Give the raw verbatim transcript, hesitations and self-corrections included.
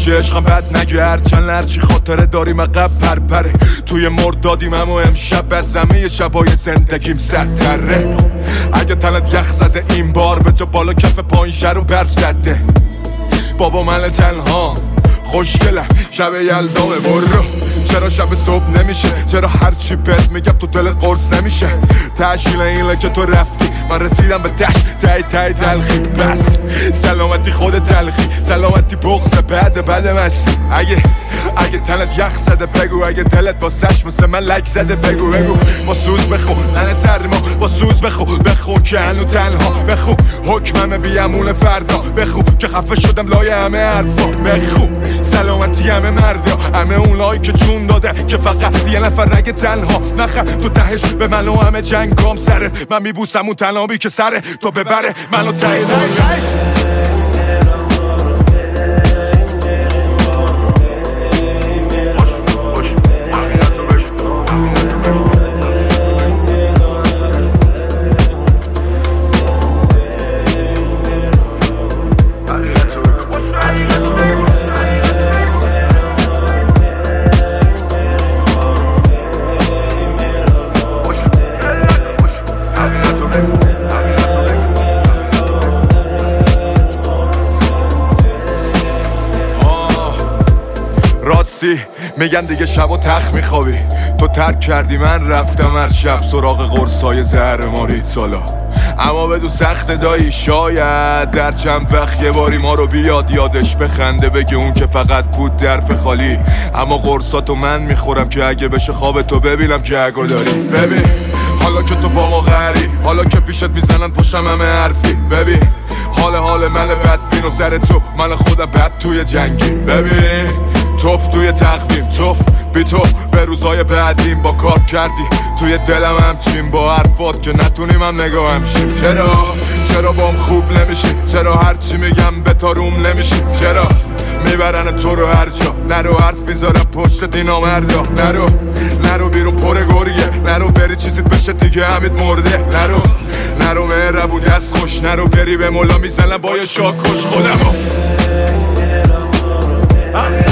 میگه عشقم بد نگرد چند لرچی خاطره داریم عقب پرپره توی مردادیم اما امشب از همه شبای زندگیم سرتره اگه تنت یخ زده این بار به جا بالا کف پایین شر و برف زده بابا من تنها خوشگلم شب یلدامه برو چرا شب صبح نمیشه چرا هرچی بهت میگم تو دلت قرص نمیشه تشکیل اینه که تو رفتی من رسیدم به تش تای تای تلخی بس سلامتی خود تلخی سلامتی بغض بعد بعد مستی اگه اگه تنت یخ زده بگو اگه دلت با سش مثل من لک زده بگو بگو با سوز بخو ننه سرما با سوز بخو بخو که هنو تنها بخو حکمم بیامون فردا بخو که خفه شدم لای همه حرفا بخو سلامتی همه مردا همه اونایی که جون داده که فقط یه نفر رگ تنها نخ تو دهش به من و همه جنگام سره من میبوسم اون تنابی که سره تو ببره منو تایی میگن دیگه شب و تخت میخوابی تو ترک کردی من رفتم هر شب سراغ قرصای زهر مارید سالا اما بدو سخت دایی شاید در چند وقت یه باری ما رو بیاد یادش بخنده بگه اون که فقط بود درف خالی اما قرصاتو من میخورم که اگه بشه خواب تو ببینم که اگه داری ببین حالا که تو با ما غری حالا که پیشت میزنن پشتم همه حرفی ببین حال حال من بدبین و سر تو من خودم بد توی جنگی ببین توف توی تقویم توف بی تو به روزای بعدیم با کار کردی توی دلم همچین با حرفات که نتونیم هم نگاه همشیم چرا چرا بام خوب نمیشی چرا هرچی میگم به تاروم نمیشی چرا میبرن تو رو هر جا نرو حرف میذارم پشت دینا مردا نرو نرو بیرون پر گریه نرو بری چیزیت بشه دیگه همید مرده نرو نرو مهربونی از خوش نرو بری به مولا میزنم با یه شاکش خودمو